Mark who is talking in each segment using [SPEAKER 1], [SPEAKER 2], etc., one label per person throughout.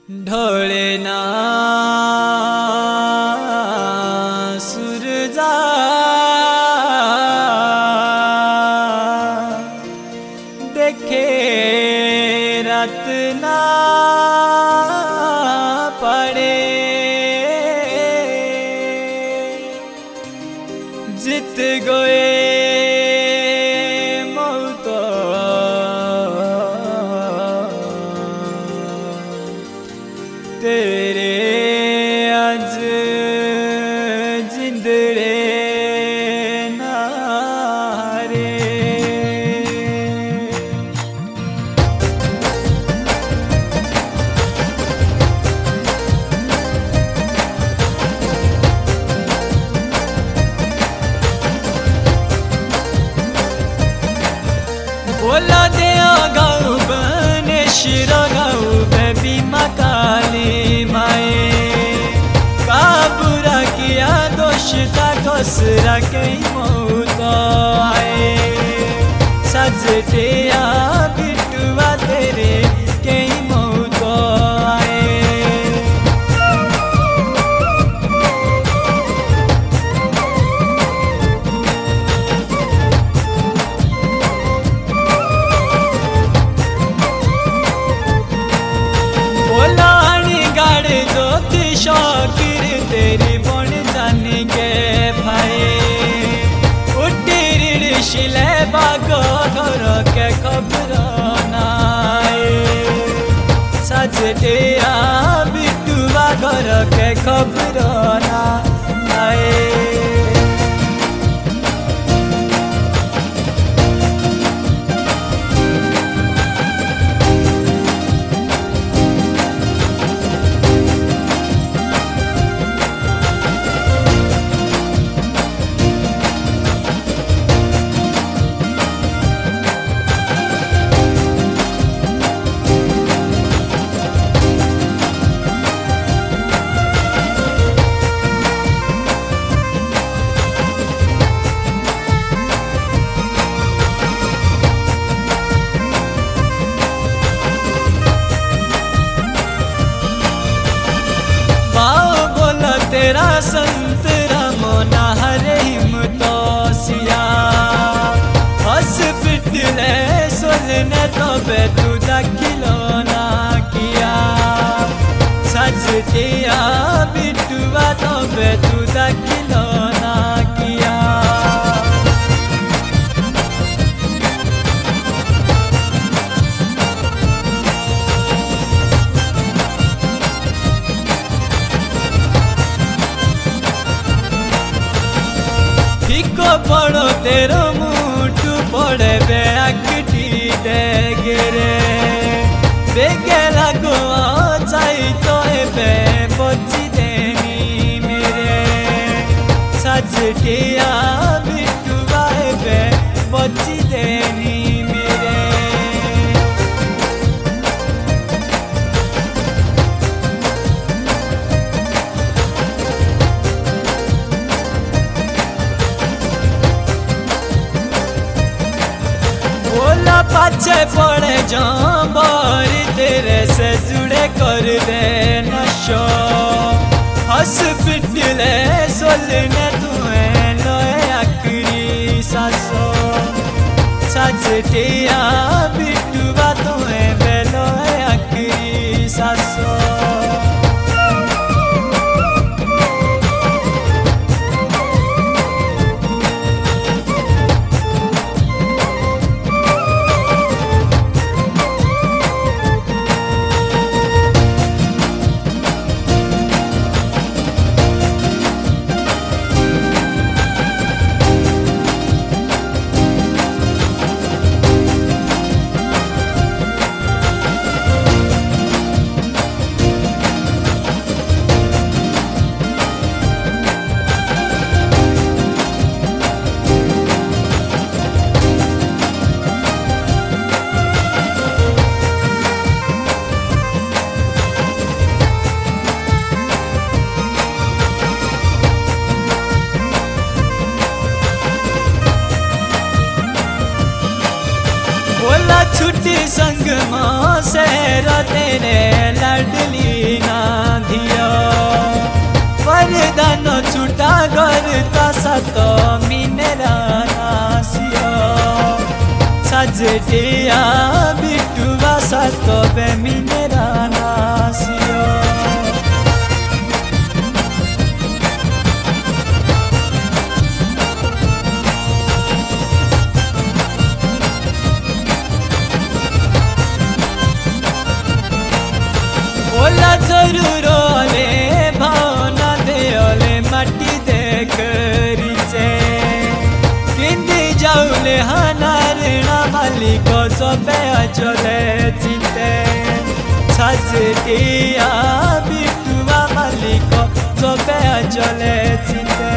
[SPEAKER 1] ढोलेना सूरजा देखे रात ना पड़े जित गए तेरे अज जिंदड़े नारे बोला दिया गाँव बने शिरा गाँव बेबी मकाली माए का बुरा किया दोषता कसरा कहीं मौत आए सजटिया बिटुआ तेरे कहीं मौत आए शौकीर तेरी बन जाने के भाई उठी शिले बागो घर के खबर नाए सजटिया बिटुआ घर के खबर ना आए तेरा संत रमोना हरे हिमतोसिया हॉस्पिटल सोलने तो बेतु खिलौना किया सजटिया बिटुआ तो बेतु खिलौना किया पड़ो तेरो मुठू पड़े बेअकटी दे गिरे बेगे लगो चाही तो बे बची देनी मेरे सजटिया बिटुआ बे बची देनी मेरे पाछे पड़े जंबर तेरे से जुड़े कर दे नशो हॉस्पिटल सोलने तुम्हें लोए आखिरी सासो सजटिया बिटुआ तुम्हें बेलोए आखिरी सासो छुट्टी संग माँ से तेरे लाडली sato minerana sio Sajedia bitu sato be minerana sio Ola zaruro le bhavna de ole matti de kariche Kindi jaule hanarna maliko sobe ajole chinte Sajdiya bituva maliko sobe ajole chinte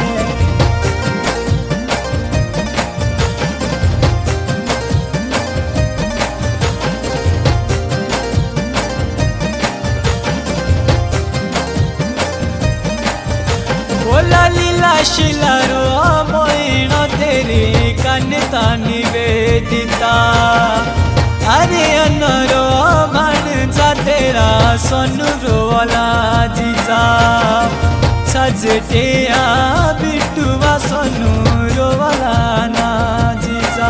[SPEAKER 1] Ola lila shilaro moino teri kanita nivedita Are anaro manja tera sonuro wala jija Sajdiya bituva sonuro wala na jija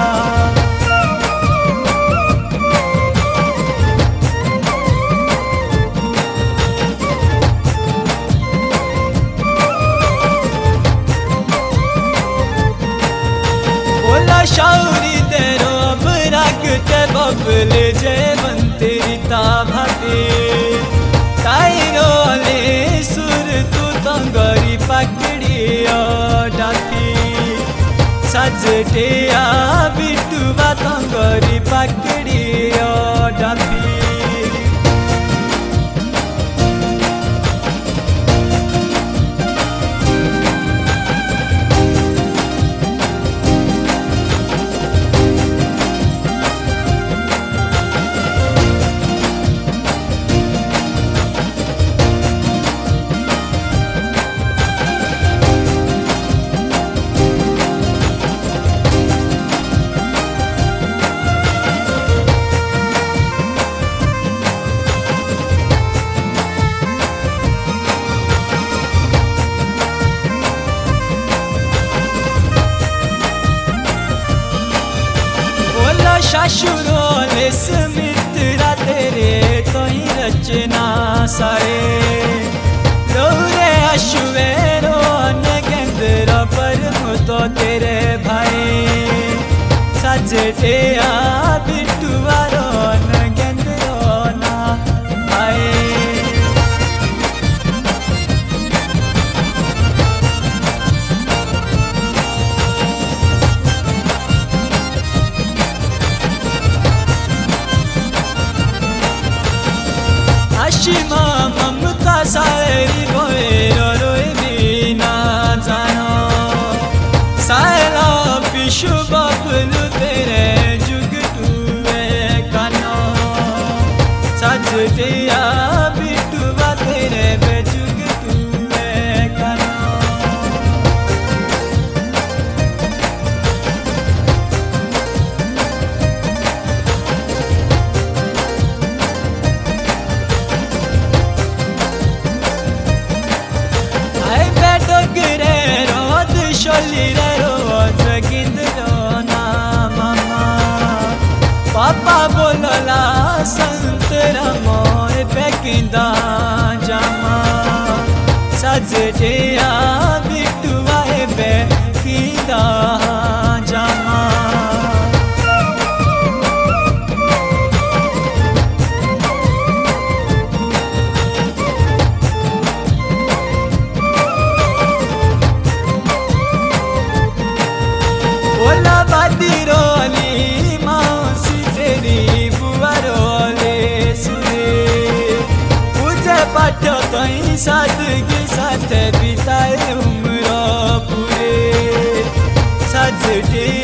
[SPEAKER 1] Shauri dero brag te babble je mantirita bhate Tairo le sur tu tangari pakdi daki Sajdiya bituva tangari pakdi daki Shashuro le smitra tere toi rachna sae Lore ashvero nagendra parmuto tere bhai Sajdiya bituvaro nagendro na bhai Ashima mamta saeri goero roi bina jano Saela pishu bablu tere jug tuve kano Sajdiya bituva tere be jug tuve kano Papa bolola santara moy pekinda jama Sajdiya bituva pekinda jama Ola badiroli mausi teri buarole sure Puje patyo toi sadgi saath bitaye umra pure Sajdiya